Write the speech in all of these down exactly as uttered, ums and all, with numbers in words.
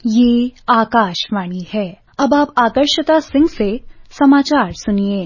ये आकाशवाणी है। अब आप आकर्षिता सिंह से समाचार सुनिए।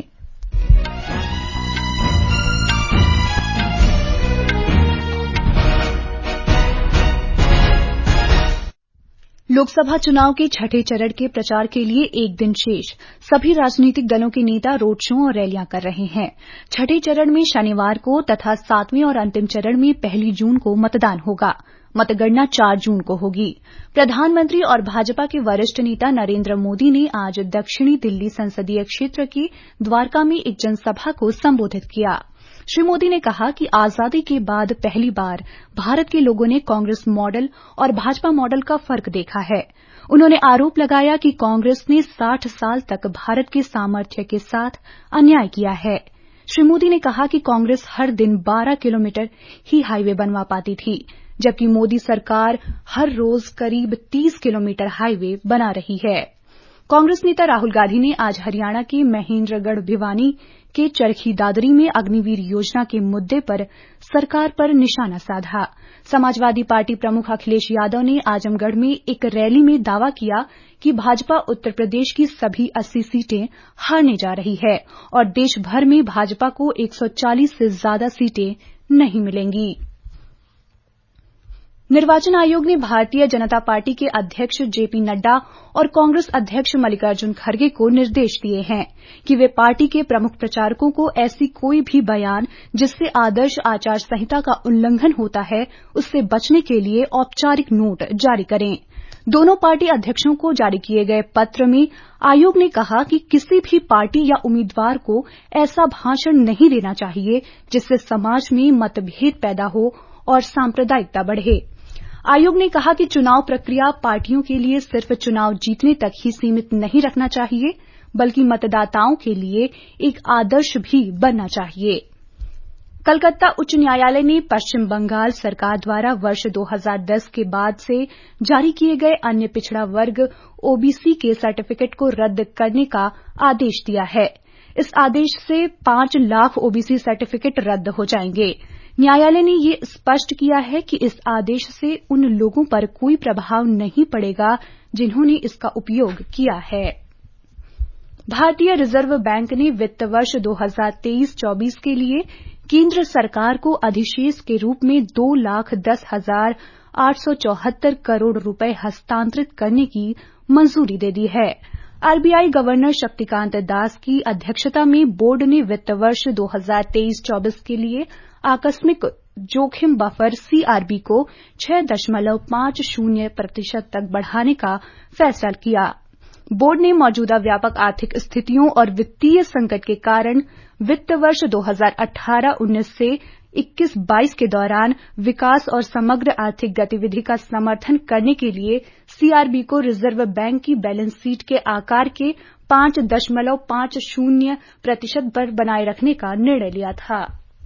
लोकसभा चुनाव के छठे चरण के प्रचार के लिए एक दिन शेष। सभी राजनीतिक दलों के नेता रोड शो और रैलियां कर रहे हैं। छठे चरण में शनिवार को तथा सातवें और अंतिम चरण में पहली जून को मतदान होगा। मतगणना चार जून को होगी। प्रधानमंत्री और भाजपा के वरिष्ठ नेता नरेंद्र मोदी ने आज दक्षिणी दिल्ली संसदीय क्षेत्र के द्वारका में एक जनसभा को संबोधित किया। श्री मोदी ने कहा कि आजादी के बाद पहली बार भारत के लोगों ने कांग्रेस मॉडल और भाजपा मॉडल का फर्क देखा है। उन्होंने आरोप लगाया कि कांग्रेस ने साठ साल तक भारत के सामर्थ्य के साथ अन्याय किया है। श्री मोदी ने कहा कि कांग्रेस हर दिन बारह किलोमीटर ही हाईवे बनवा पाती थी, जबकि मोदी सरकार हर रोज करीब तीस किलोमीटर हाईवे बना रही है। कांग्रेस नेता राहुल गांधी ने आज हरियाणा के महेंद्रगढ़ भिवानी के चरखी दादरी में अग्निवीर योजना के मुद्दे पर सरकार पर निशाना साधा। समाजवादी पार्टी प्रमुख अखिलेश यादव ने आजमगढ़ में एक रैली में दावा किया कि भाजपा उत्तर प्रदेश की सभी अस्सी सीटें हारने जा रही है और देश भर में भाजपा को एक सौ चालीस से ज्यादा सीटें नहीं मिलेंगी। निर्वाचन आयोग ने भारतीय जनता पार्टी के अध्यक्ष जेपी नड्डा और कांग्रेस अध्यक्ष मल्लिकार्जुन खड़गे को निर्देश दिए हैं कि वे पार्टी के प्रमुख प्रचारकों को ऐसी कोई भी बयान जिससे आदर्श आचार संहिता का उल्लंघन होता है, उससे बचने के लिए औपचारिक नोट जारी करें। दोनों पार्टी अध्यक्षों को जारी किए गए पत्र में आयोग ने कहा कि किसी भी पार्टी या उम्मीदवार को ऐसा भाषण नहीं देना चाहिए जिससे समाज में मतभेद पैदा हो और सांप्रदायिकता बढ़े। आयोग ने कहा कि चुनाव प्रक्रिया पार्टियों के लिए सिर्फ चुनाव जीतने तक ही सीमित नहीं रखना चाहिए, बल्कि मतदाताओं के लिए एक आदर्श भी बनना चाहिए। कलकत्ता उच्च न्यायालय ने पश्चिम बंगाल सरकार द्वारा वर्ष दो हज़ार दस के बाद से जारी किए गए अन्य पिछड़ा वर्ग ओबीसी के सर्टिफिकेट को रद्द करने का आदेश दिया है। इस आदेश से पांच लाख ओबीसी सर्टिफिकेट रद्द हो जाएंगे। न्यायालय ने ये स्पष्ट किया है कि इस आदेश से उन लोगों पर कोई प्रभाव नहीं पड़ेगा जिन्होंने इसका उपयोग किया है। भारतीय रिजर्व बैंक ने वित्त वर्ष दो हज़ार तेईस चौबीस के लिए केंद्र सरकार को अधिशेष के रूप में दो लाख दस हजार आठ सौ चौहत्तर करोड़ रुपए हस्तांतरित करने की मंजूरी दे दी है। आरबीआई गवर्नर शक्तिकांत दास की अध्यक्षता में बोर्ड ने वित्त वर्ष दो हज़ार तेईस चौबीस के लिए आकस्मिक जोखिम बफर सीआरबी को छह दशमलव पांच शून्य प्रतिशत तक बढ़ाने का फैसला किया। बोर्ड ने मौजूदा व्यापक आर्थिक स्थितियों और वित्तीय संकट के कारण वित्त वर्ष दो हज़ार अठारह उन्नीस से इक्कीस बाईस के दौरान विकास और समग्र आर्थिक गतिविधि का समर्थन करने के लिए सीआरबी को रिजर्व बैंक की बैलेंस शीट के आकार के पांच दशमलव पांच शून्य प्रतिशत पर बनाए रखने का निर्णय लिया था।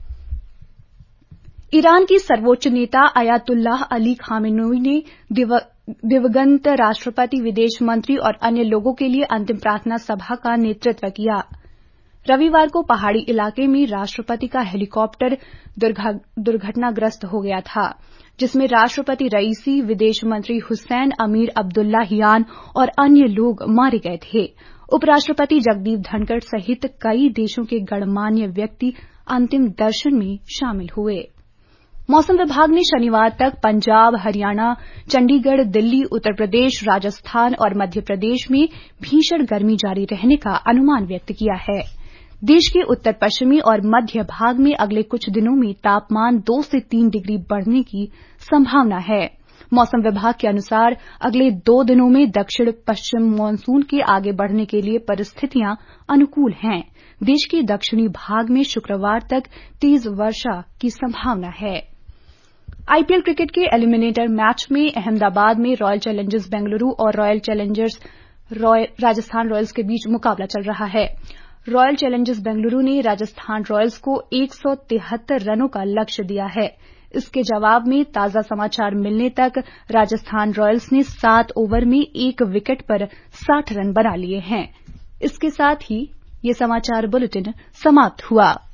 ईरान की सर्वोच्च नेता अयातुल्लाह अली खामेनेई ने दिवंगत राष्ट्रपति, विदेश मंत्री और अन्य लोगों के लिए अंतिम प्रार्थना सभा का नेतृत्व किया। रविवार को पहाड़ी इलाके में राष्ट्रपति का हेलीकॉप्टर दुर्घटनाग्रस्त हो गया था, जिसमें राष्ट्रपति रईसी, विदेश मंत्री हुसैन अमीर अब्दुल्लाहियान और अन्य लोग मारे गए थे। उपराष्ट्रपति जगदीप धनखड़ सहित कई देशों के गणमान्य व्यक्ति अंतिम दर्शन में शामिल हुए। मौसम विभाग ने शनिवार तक पंजाब, हरियाणा, चंडीगढ़, दिल्ली, उत्तर प्रदेश, राजस्थान और मध्य प्रदेश में भीषण गर्मी जारी रहने का अनुमान व्यक्त किया है। देश के उत्तर पश्चिमी और मध्य भाग में अगले कुछ दिनों में तापमान दो से तीन डिग्री बढ़ने की संभावना है। मौसम विभाग के अनुसार अगले दो दिनों में दक्षिण पश्चिम मानसून के आगे बढ़ने के लिए परिस्थितियां अनुकूल हैं। देश के दक्षिणी भाग में शुक्रवार तक तेज वर्षा की संभावना है। आईपीएल क्रिकेट के एलिमिनेटर मैच में अहमदाबाद में रॉयल चैलेंजर्स बेंगलुरू और रॉयल चैलेंजर्स राजस्थान रॉयल्स के बीच मुकाबला चल रहा है। रॉयल चैलेंजर्स बेंगलुरू ने राजस्थान रॉयल्स को एक सौ तिहत्तर रनों का लक्ष्य दिया है। इसके जवाब में ताजा समाचार मिलने तक राजस्थान रॉयल्स ने सात ओवर में एक विकेट पर साठ रन बना लिए हैं। इसके साथ ही ये समाचार बुलेटिन समाप्त हुआ।